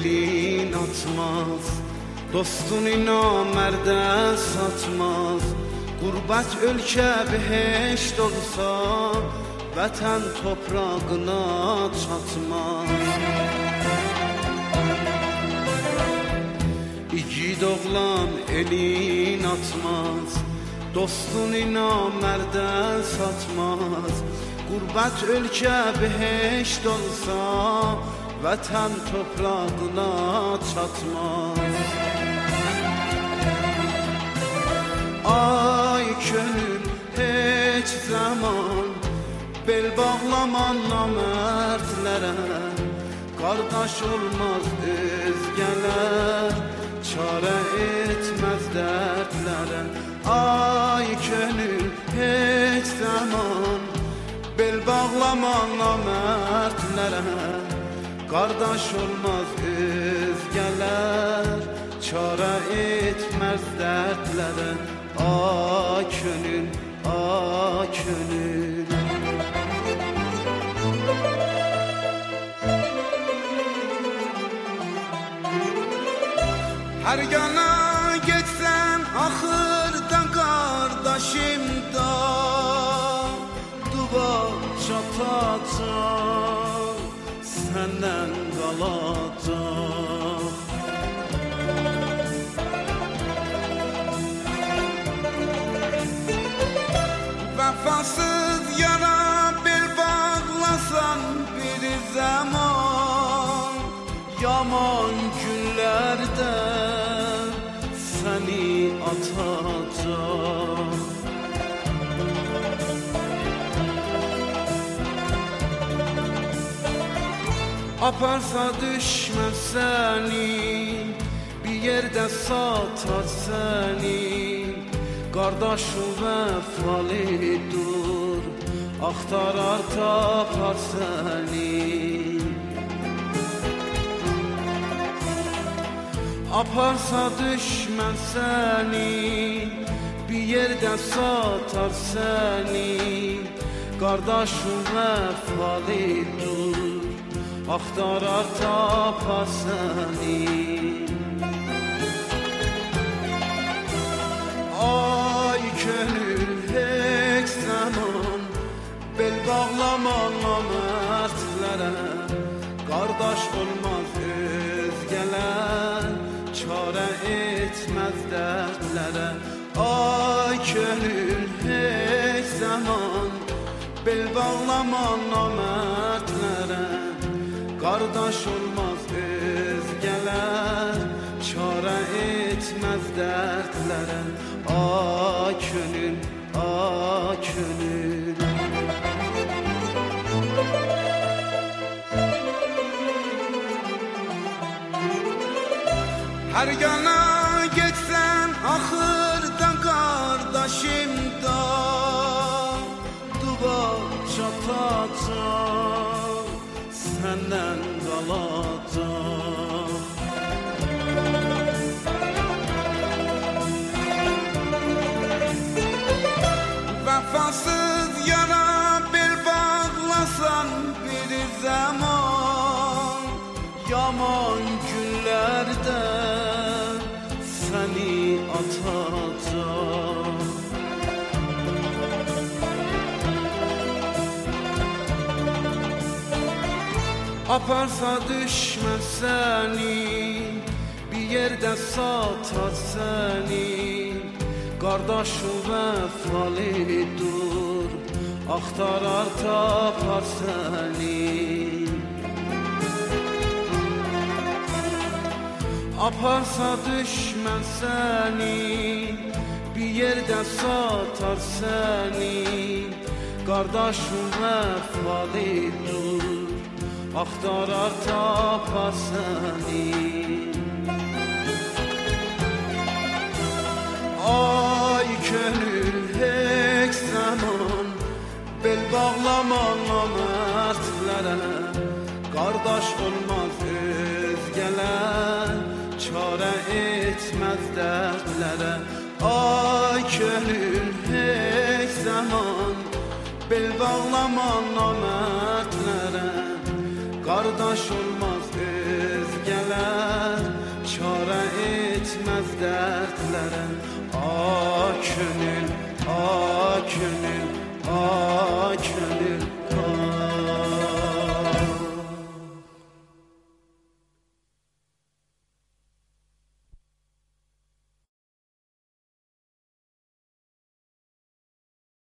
elin atmaz, dostunu namərdə satmaz. Qurbət ölkə behişt olsa, vətən toprağına çatmaz. İgid oğlan elin atmaz, dostunu namərdə satmaz. Qurbət ölkə behişt olsa, vətən toprağına çatmaz. Ay könül heç zaman bel bağlaman namərdlərə, qardaş olmaz özgələr, çarə etməz dərdlərə. Ay könül heç zaman bel bağlaman namərdlərə, qardaş olmaz özgələr, çarə etməz dərdlərə. Ay könül, ay könül. Hər yana getsən axırda qardaşım da duvar çatacaq, səndən qalacaq. Vəfasız yana bel bağlasan bir zaman, yaman günlərdə səni atacaq. Aparsa düşmez səni, bir yerdə satar səni. Qardaşın vəfalıdır, axtarar tapar səni. Aparsa düşmən səni, bir yerdə satar səni. Qardaşın vəfalıdır, axtarar tapar səni. Ay könül heç zaman bel bağlaman namərdlərə, qardaş olmaz özgələr, çarə etməz dərdlərə. Ay könül heç zaman bel bağlaman namərdlərə, qardaş olmaz özgələr, çarə etməz dərdlərə. Ay könül, ay könül. Hər yana getsən axırda qardaşım da duvar çatacaq, səndən qalacaq. Vəfasız yana bel bağlasan bir zaman, yaman günlərdə səni atacaq. Aparsa düşməz səni, bir yerdə satar səni. Qardaşın vəfalıdır, axtarar tapar səni. Aparsa düşmən səni, bir yerdə satar səni. Qardaşın vəfalıdır, axtarar tapar səni. Ay könül heç zaman bel bağlaman namərdlərə, qardaş olmaz özgələr, çarə etməz dərdlərə. Ay könül heç zaman bel bağlaman namərdlərə, qardaş olmaz özgələr. sözler çare etmez dertlere. Ah gönül, ah gönül, ah gönül,